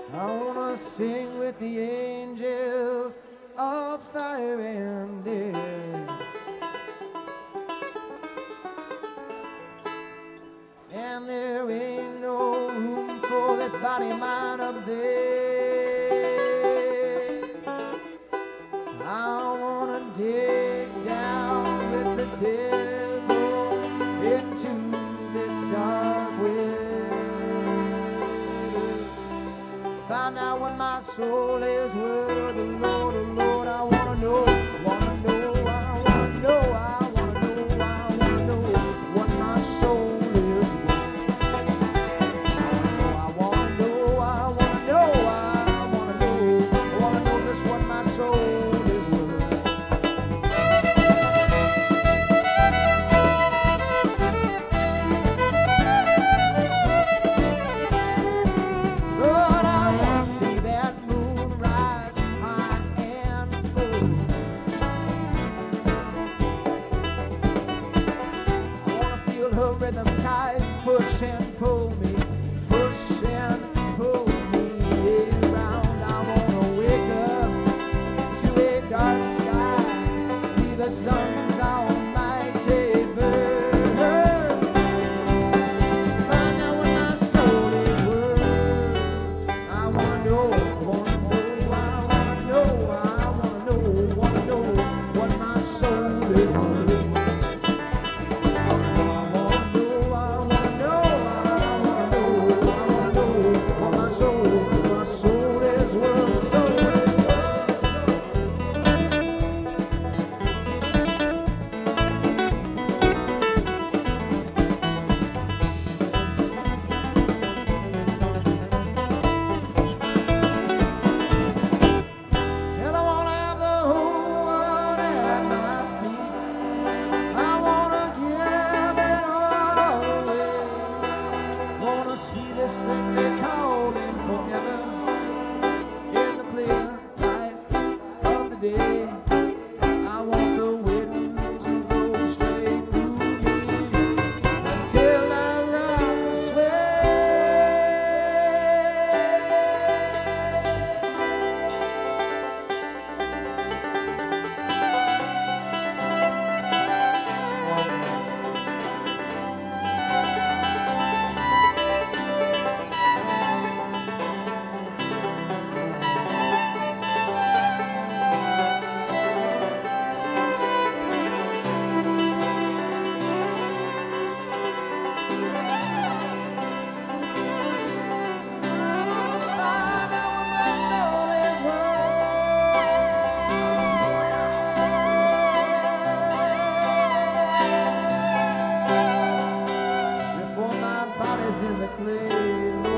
I wanna sing with the angels of fire and air. And there ain't no room for this body of mine up there. I wanna dig down with the devil into this dark weather. Find out what my soul is worth, the Lord, oh Lord, I wanna know, wanna know, I wanna know, I wanna know, I wanna know what my soul is worth. I wanna know, I wanna know, I wanna know, I wanna know just what my soul is worth. Lord, I wanna see that moon rise high and full. I wanna feel her rhythm tides push and pull me, push and pull me around. I wanna wake up to a dark sky, see the sun's almighty burn. Find out what my soul is worth. I wanna know, I wanna know, I wanna know, I wanna know what my soul is worth. I wanna know, I wanna know, I wanna know, I wanna know what my soul is worth, soul is worth. And I wanna have the whole world at my feet. I wanna give it all away. Wanna see this thing they call in forever in the clear light of the day. I want the wind to blow straight through me until I rock and sway. Find out what my soul is worth before my body's in the clay.